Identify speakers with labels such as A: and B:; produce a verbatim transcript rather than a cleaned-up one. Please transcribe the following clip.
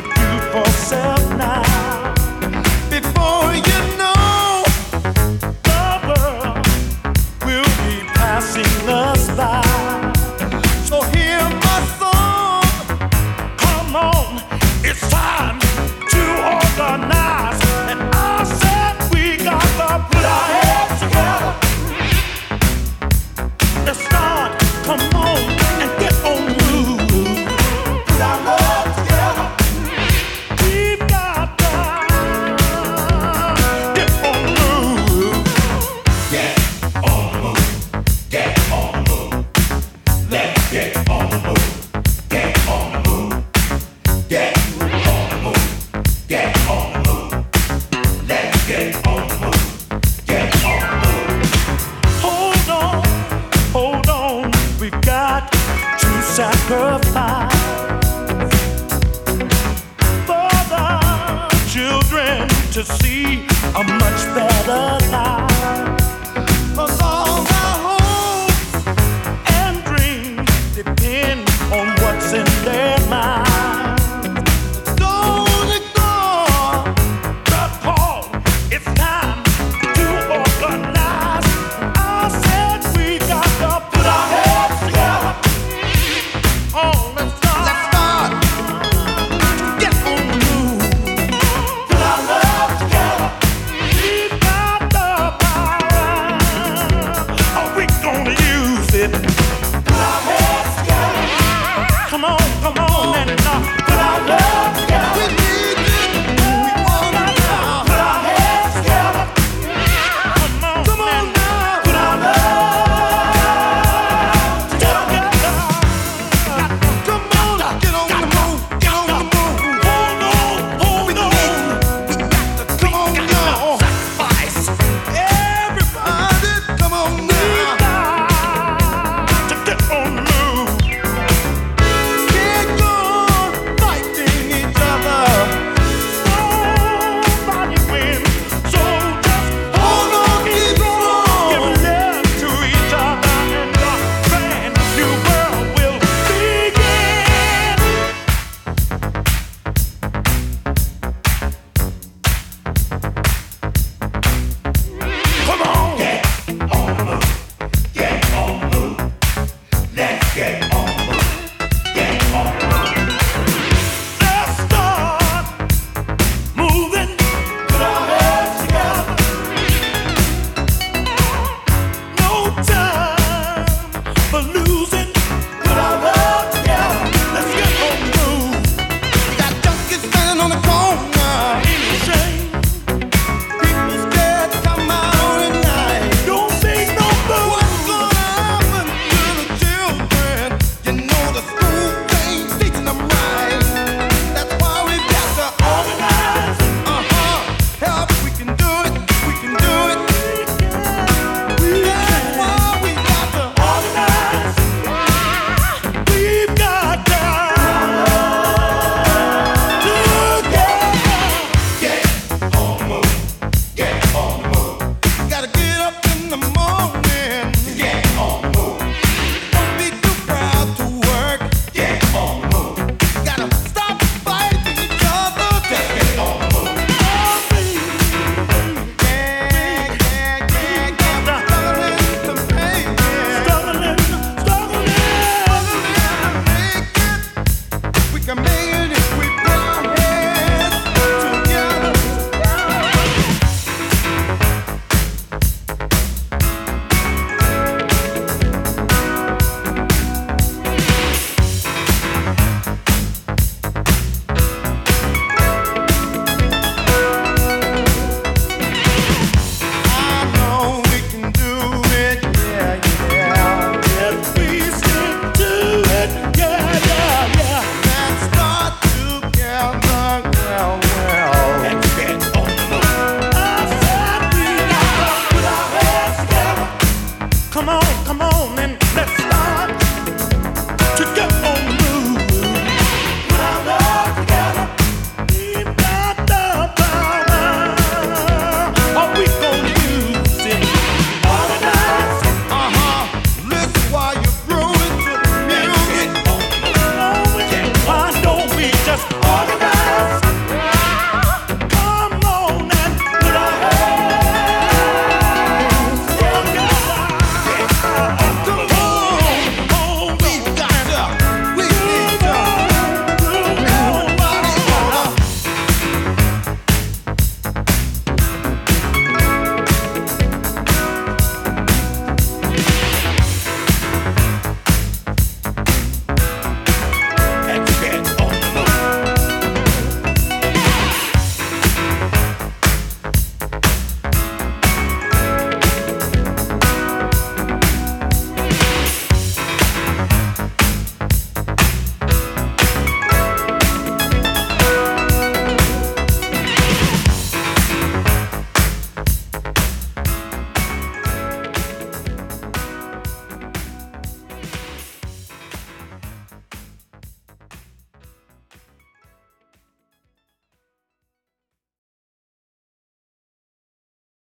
A: do for self now. Before you know, the world will be passing us by. So hear my song, come on, it's time to organize. And I said we got to put our heads together. Let's start, come on, and get on the move. Put our love together. We've got to get on the move. Get on the move. Get on the move. Let's get on the move. Get on the move. Get on the move. Get on the move. Let's get on the move. Get on the move. Hold on, hold on. We've got to sacrifice for the children to see a much better life. 'Cause all our hopes and dreams depend on what's in their minds. Don't ignore the call. It's time to organize. I said we got to put our heads together. Oh, let's start. Let's start. Get on the move. Put our love together. We've got the power. Are we gonna use it? Put our heads together. Come on, come on, and uh, put our love together. We need it. We want it now. Put our heads together. Come on, come on now. Put our love together. Come on, get on the move. Get on the move. Hold on, hold on. Come on now. Sacrifice. Everybody, come on now. To get on the move. Can't go on fighting each other. Nobody wins. So just hold on, keep on. Give love to each other, and a brand new world will begin. Come on. Get on the move. Get on the move. Let's get on the move. Get on the move. Let's start moving. Put our heads together. No time for losing. Put our love together. Let's get on the move. You got junkies standing on the corner.